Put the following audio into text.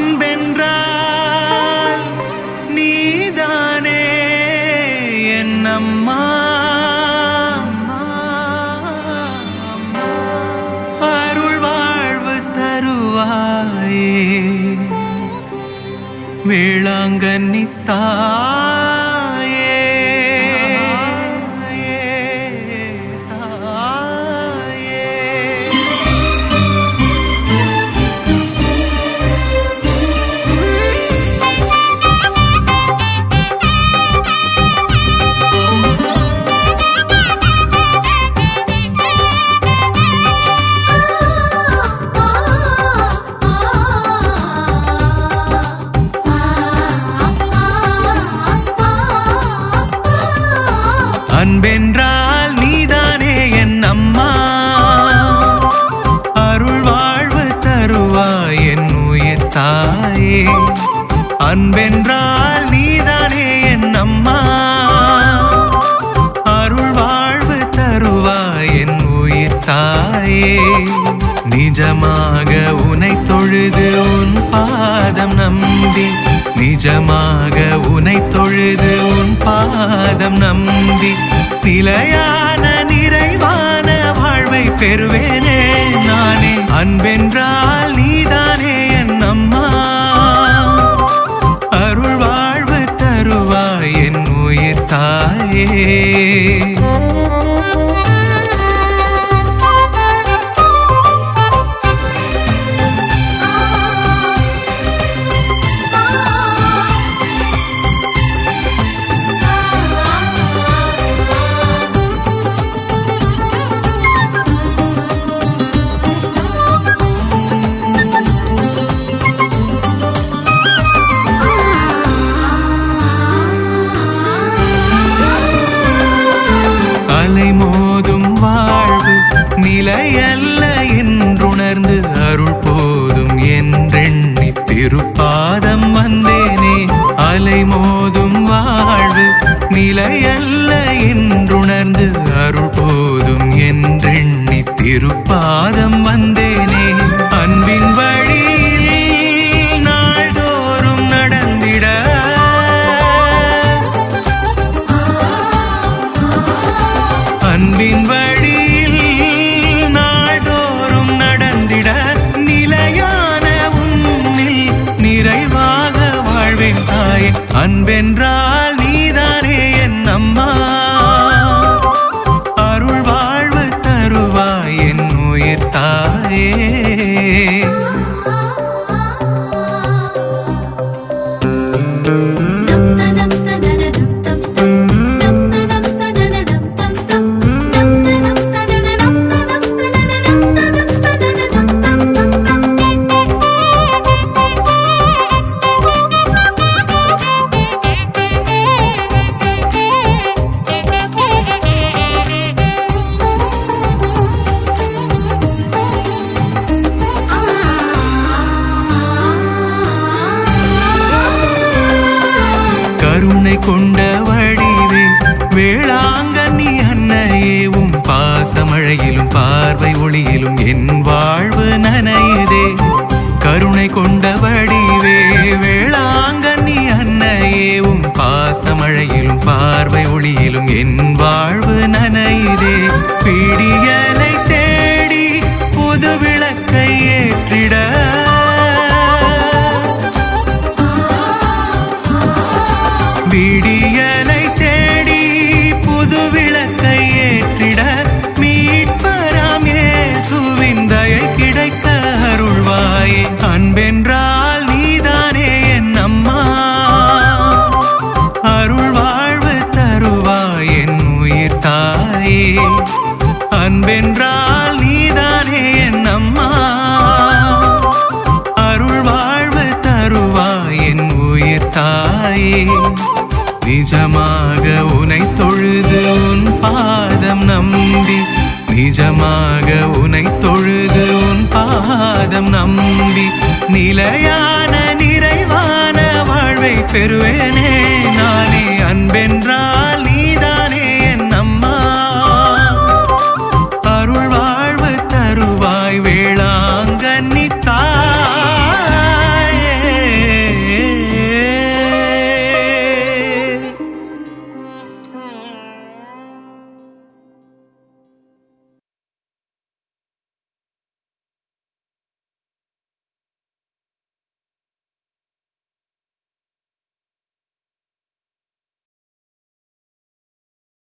அன்பென்றால் நீதானே என் அம்மா. அருள் வாழ்வு தருவாயே வேளாங்கண்ணி தாயே. அன்பென்றால் நீதானே என் அம்மா. அருள் வாழ்வு தருவாய் என் உயிர் தாயே. அன்பென்றால் நீதானே என் அம்மா. அருள் வாழ்வு தருவாய் என் உயிர் தாயே. நிஜமாக உனை தொழுது உன் பாதம் நம்பி, நிஜமாக உனை தொழுது உன் பாதம் நம்பி, நிலையான நிறைவான வாழ்வை பெறுவேனே நானே. அன்பென்றால் நீதானே என் அம்மா. அருள் வாழ்வு தருவாய் என் உயிர் தாயே. அலை மோதும் வாழ்வு நிலையல்ல என்றுணர்ந்து அருள் போதும் என்றெண்ணி திருப்பாதம் வந்தேனே. அலை மோதும் வாழ்வு நிலையல்ல என்றுணர்ந்து அருள் போதும் என்றெண்ணி திருப்பாதம் வந்தேனே. அன்பின் வழியில் நாள்தோறும் நடந்திட, அன்பின் வழியில் நாள்தோறும் நடந்திட, நிலையான உன்னில் நிறைவாக வாழ்வேன் தாயே. அன்பென்றால் நீதானே என் அம்மா. அருள் வாழ்வு தருவாய் என் உயிர் தாயே. கருணை கொண்ட வடிவே வேளாங்கண்ணி அன்னையேவும், பாசமழையிலும் பார்வை ஒளியிலும் என் வாழ்வு நனையுதே. கருணை கொண்ட வடிவே வேளாங்கண்ணி அன்னையேவும், பாசமழையிலும் பார்வை ஒளியிலும் என் வாழ்வு நனையுதே. பிடியலை தேடி புது விளக்கை ஏற்றிட, விடியலை தேடி புது விளக்கை ஏற்றிட, மீட்பராம் இயேசுவின் தயை கிடைக்க அருள்வாயே. அன்பென்றால் நீதானே என் அம்மா. அருள் வாழ்வு தருவாய் என் உயிர் தாயே. அன்பென்றால் நீதானே என் அம்மா. அருள் வாழ்வு தருவாய் என் உயிர் தாயே. நிஜமாக உனை தொழுது உன் பாதம் நம்பி, நிஜமாக உனை தொழுது உன் பாதம் நம்பி, நிலையான நிறைவான வாழ்வை பெறுவேனே நானே. அன்பென்றால்